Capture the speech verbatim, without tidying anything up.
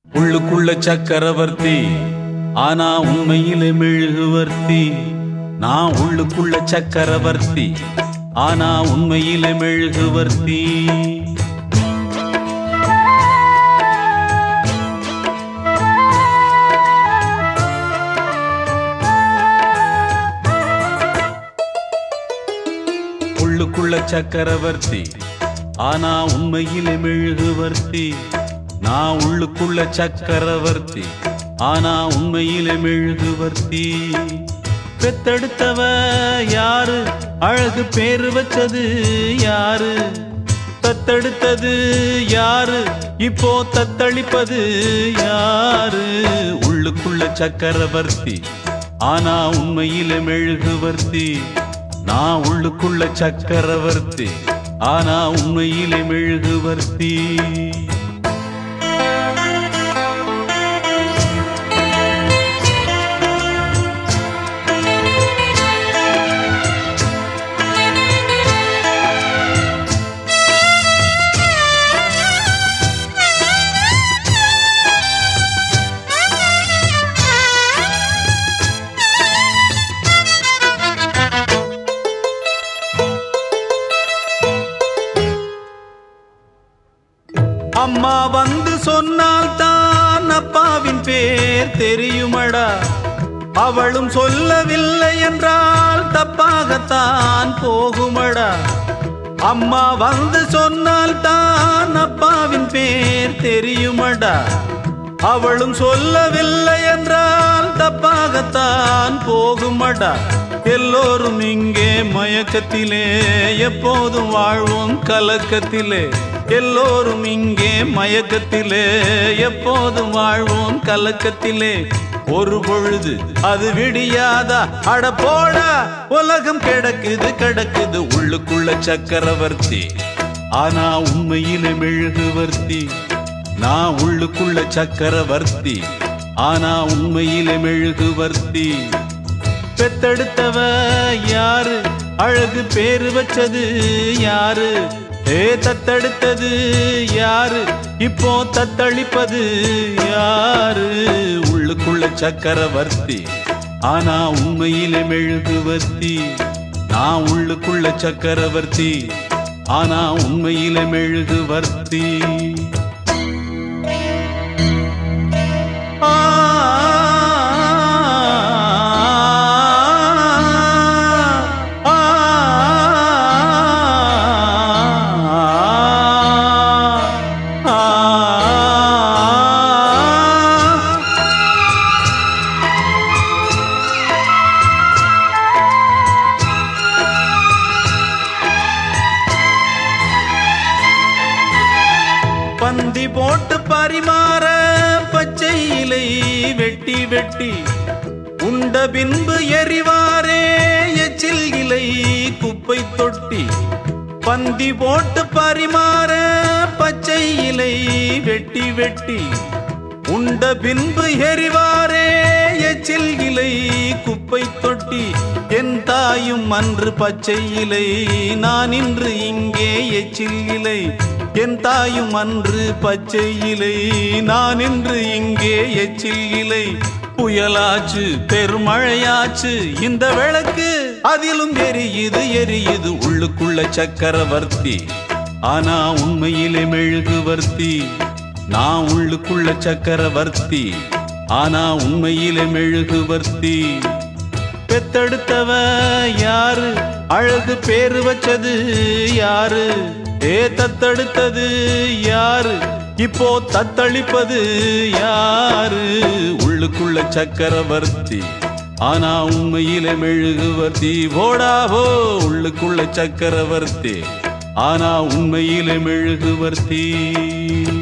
உள்ளுக்குள்ள சக்கரவர்த்தி ஆனா உண்மையிலே மெழுகுவர்த்தி. நான் உள்ளுக்குள்ள சக்கரவர்த்தி ஆனா உண்மையிலே மெழுகுவர்த்தி. உள்ளுக்குள்ள சக்கரவர்த்தி ஆனா உண்மையிலே மெழுகுவர்த்தி. நான் உள்ளுக்குள்ள சக்கரவர்த்தி ஆனா உண்மையிலே மெழுகுவர்த்தி. பெத்தெடுத்தவ யாரு, அழகு பேரு வச்சது யாரு, தத்தெடுத்தது யாரு, இப்போ தத்தளிப்பது யாரு. உள்ளுக்குள்ள சக்கரவர்த்தி ஆனா உண்மையிலே மெழுகுவர்த்தி. நான் உள்ளுக்குள்ள சக்கரவர்த்தி ஆனா உண்மையிலே மெழுகுவர்த்தி. அம்மா வந்து சொன்னால் தான் அப்பாவின் பேர் தெரியுமடா. அவளும் சொல்லவில்லை என்றால் தப்பாகத்தான் போகுமடா. அம்மா வந்து சொன்னால் தான் அப்பாவின் பேர் தெரியுமடா. அவளும் சொல்லவில்லை என்றால் தப்பாகத்தான் போகுமடா. எல்லோரும் இங்கே மயக்கத்திலே எப்போதும் வாழ்வோம் கலக்கத்திலே. எல்லோரும் இங்கே மயக்கத்திலே எப்போதும் வாழ்வோம் கலக்கத்திலே. ஒரு பொழுது அது விடியாதா, அட போடா உலகம் கிடக்குது கிடக்குது. உள்ளுக்குள்ள சக்கரவர்த்தி ஆனா உண்மையிலே மெழுகுவர்த்தி. நான் உள்ளுக்குள்ள சக்கரவர்த்தி ஆனா உண்மையிலே மெழுகுவர்த்தி. பெத்தெடுத்தவ யாரு, அழகு பேரு வச்சது யாரு, ஏ தத்தெடுத்தது யாரு, இப்போ தத்தளிப்பது யாரு. உள்ளுக்குள்ள சக்கரவர்த்தி ஆனா உண்மையிலே மெழுகுவர்த்தி. நான் உள்ளுக்குள்ள சக்கரவர்த்தி ஆனா உண்மையிலே மெழுகுவர்த்தி. பந்தி போட்டு பரிமாற பச்சை இலை வெட்டி வெட்டி உண்ட பின்பு எறிவாரே எச்சில் இலை குப்பை தொட்டி. பந்தி போட்டு பரிமாற பச்சை இலை வெட்டி வெட்டி உண்ட பின்பு எறிவாரே எச்சில் இலை குப்பை தொட்டி. என் தாயும் அன்று பச்சை இலை, நான் இன்று இங்கே எச்சில் இலை. என் தாயும் அன்று பச்சை இலை, நான் இன்று இங்கே எச்சில் இலை. புயலாச்சு பெருமழையாச்சு இந்த விளக்கு அதிலும் எரியுது எரியுது. உள்ளுக்குள்ள சக்கரவர்த்தி ஆனா உண்மையிலே மெழுகுவர்த்தி. நான் உள்ளுக்குள்ள சக்கரவர்த்தி ஆனா உண்மையிலே மெழுகுவர்த்தி. பெத்தெடுத்தவ யாரு, அழகு பேரு வச்சது யாரு, ஏ தத்தெடுத்தது யாரு, இப்போ தத்தளிப்பது யாரு. உள்ளுக்குள்ள சக்கரவர்த்தி ஆனா உண்மையிலே மெழுகுவர்த்தி. போடாவோ உள்ளுக்குள்ள சக்கரவர்த்தி ஆனா உண்மையிலே மெழுகுவர்த்தி.